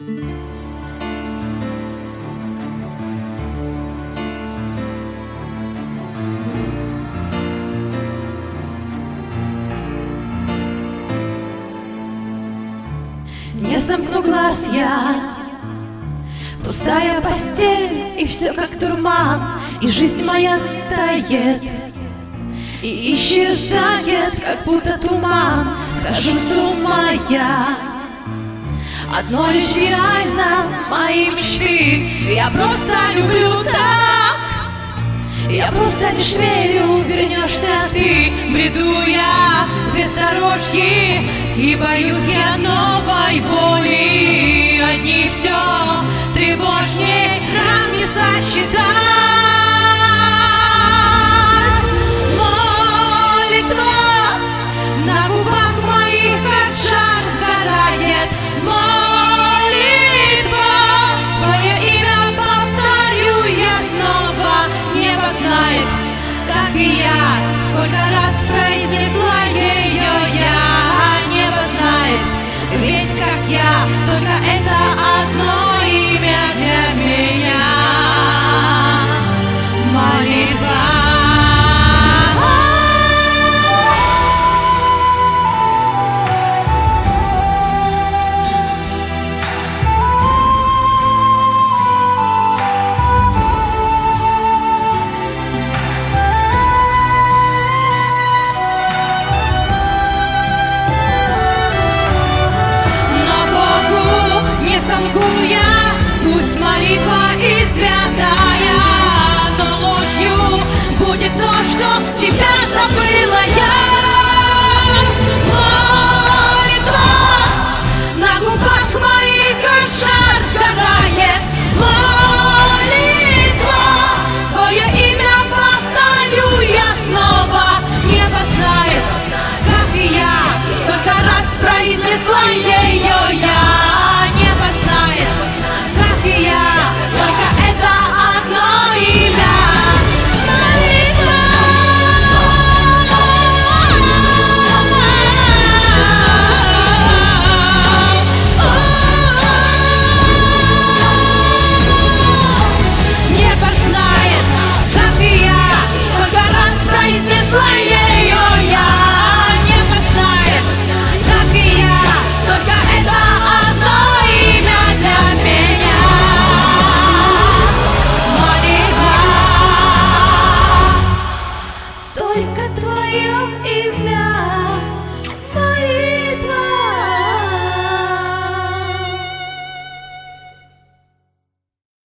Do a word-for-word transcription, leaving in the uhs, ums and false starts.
Не сомкну глаз я, пустая постель, и все как дурман, и жизнь моя тает и исчезает, как будто туман. Схожу с ума я, одно лишь реально мои мечты. Я просто люблю так, я просто лишь верю, вернешься ты. Бреду я в бездорожье и боюсь я новой боли. Одни все тревожней, ран не сосчитать. Молитва на губах моих, как жар, сгорает. Молитва, твое имя повторю я снова. Небо знает, как и я, сколько раз произнесла ее я. Небо знает, ведь как я, только это